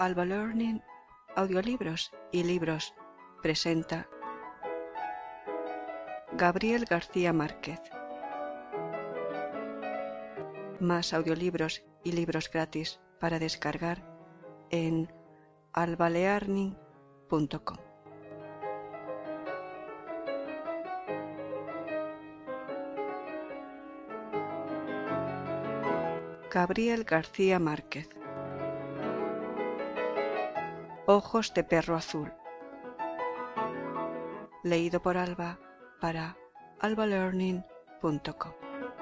Alba Learning, audiolibros y libros presenta Gabriel García Márquez. Más audiolibros y libros gratis para descargar en albalearning.com. Gabriel García Márquez. Ojos de perro azul. Leído por Alba para albalearning.com.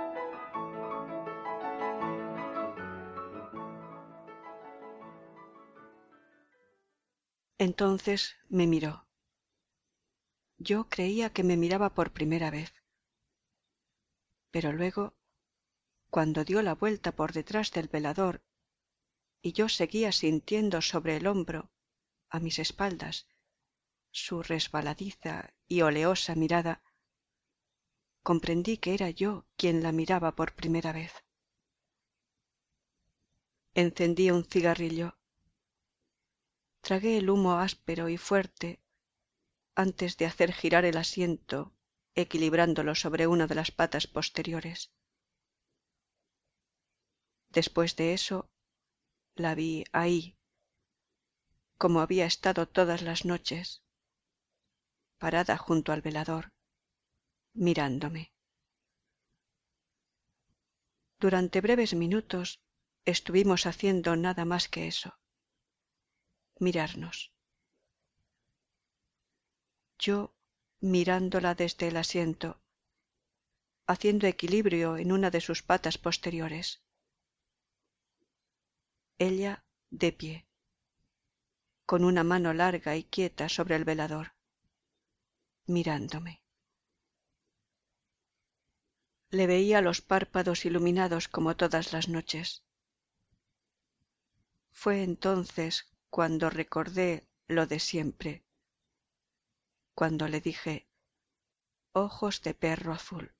Entonces me miró. Yo creía que me miraba por primera vez. Pero luego, cuando dio la vuelta por detrás del velador y yo seguía sintiendo sobre el hombro, a mis espaldas, su resbaladiza y oleosa mirada, comprendí que era yo quien la miraba por primera vez. Encendí un cigarrillo. Tragué el humo áspero y fuerte antes de hacer girar el asiento, equilibrándolo sobre una de las patas posteriores. Después de eso, la vi ahí, como había estado todas las noches, parada junto al velador, mirándome. Durante breves minutos estuvimos haciendo nada más que eso, mirarnos. Yo mirándola desde el asiento, haciendo equilibrio en una de sus patas posteriores. Ella de pie, con una mano larga y quieta sobre el velador, mirándome. Le veía los párpados iluminados como todas las noches. Fue entonces cuando recordé lo de siempre, cuando le dije, ojos de perro azul.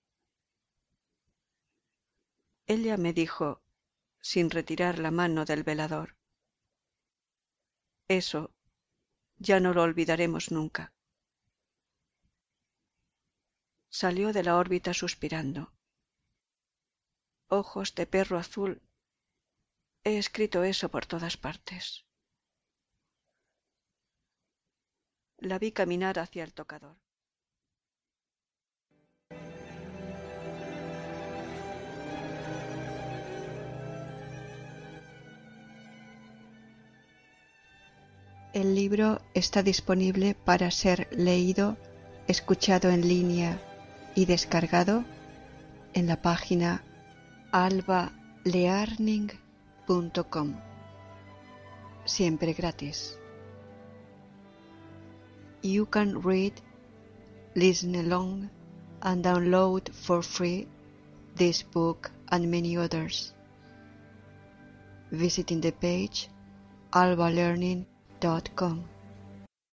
Ella me dijo, sin retirar la mano del velador, eso ya no lo olvidaremos nunca. Salió de la órbita suspirando. Ojos de perro azul. He escrito eso por todas partes. La vi caminar hacia el tocador. El libro está disponible para ser leído, escuchado en línea y descargado en la página albalearning.com. Siempre gratis. You can read, listen along, and download for free this book and many others. Visiting the page albalearning.com.